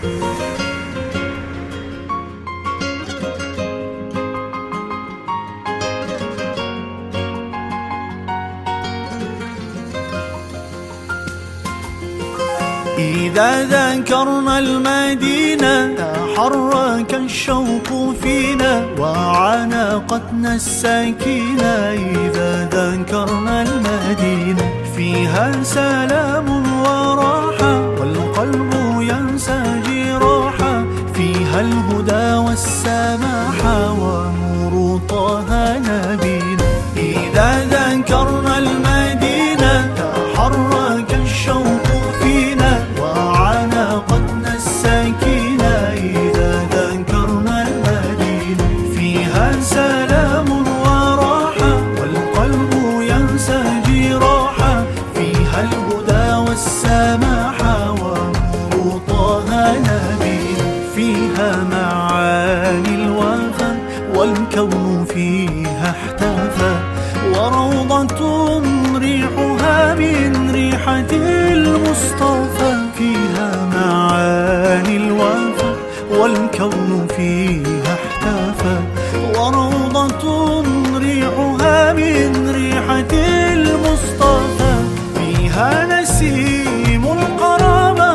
إذا ذكرنا المدينة تحرك الشوق فينا وعانقتنا السكينة. إذا ذكرنا المدينة فيها سلام وراحة والقلب ينسى راحة، فيها الهدى والسماحة ونور طه نبينا. إذا ذكرنا المدينة تحرك الشوق فينا وعانقتنا السكينة. إذا ذكرنا المدينة فيها سلام وراحة والقلب ينسى راحة، فيها الهدى والسماحة ونور طه نبينا. فيها معاني الوفا والكون فيها احتفى، وروضة ريحها من ريحة المصطفى. فيها معاني الوفا والكون فيها احتفى، وروضة ريحها من ريحة المصطفى. فيها نسيم القرابة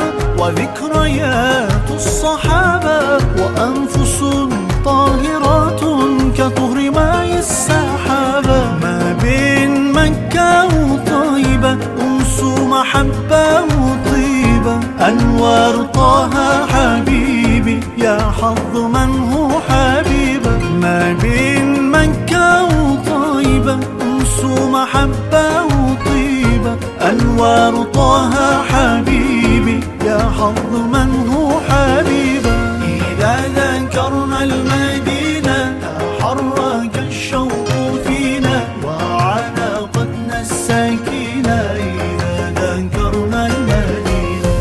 وذكريات الصحابة، وأنفس طاهرات كطهر ماء السحابة. ما بين مكة وطيبة أنس محبة وطيبة، أنوار طه حبيبي يا حظ من هو حبيبة. ما بين مكة وطيبة أنس محبة وطيبة، أنوار طه حبيبي يا حظ من هو حبيبة. إذا ذكرنا المدينة تحرك الشوق فينا وعانقتنا السكينة. إذا ذكرنا المدينة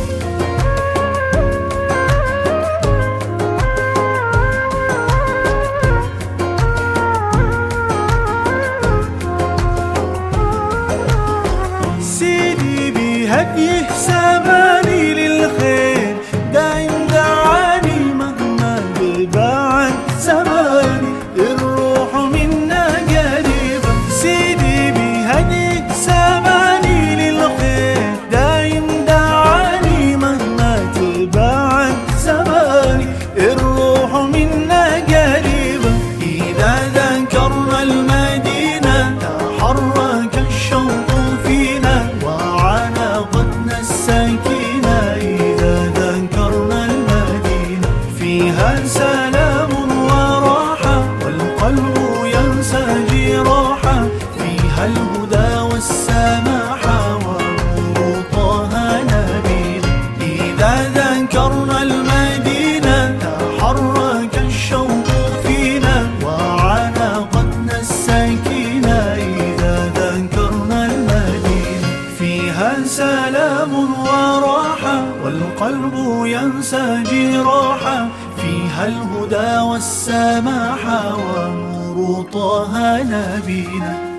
سيدي بهديه سباني للخير، دايم دعاني مهما بعد زماني، الروح منا قريبة. سيدي بهديه سباني للخير، دايم دعاني مهما بعد زماني، الروح منا قريبة. إذا ذكرنا المدينة تحرك الشوق فينا وعانقتنا السكينة. إذا ذكرنا المدينة فيها سلام وراحة والقلب ينسى راحة، فيها الهدى والسماحة ونور طه نبينا. إذا ذكرنا المدينة تحرك الشوق فينا وعانقتنا السكينة. إذا ذكرنا المدينة فيها سلام وراحة والقلب ينسى راحة، فيها الهدى والسماحة ونور طه نبينا.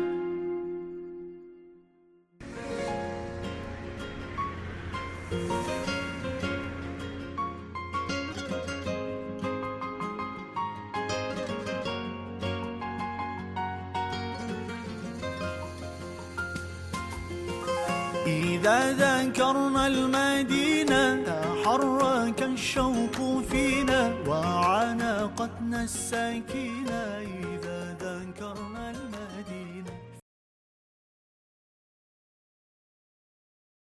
إذا ذكرنا المدينة تحرك الشوق فينا وعانقتنا السكينة. إذا ذكرنا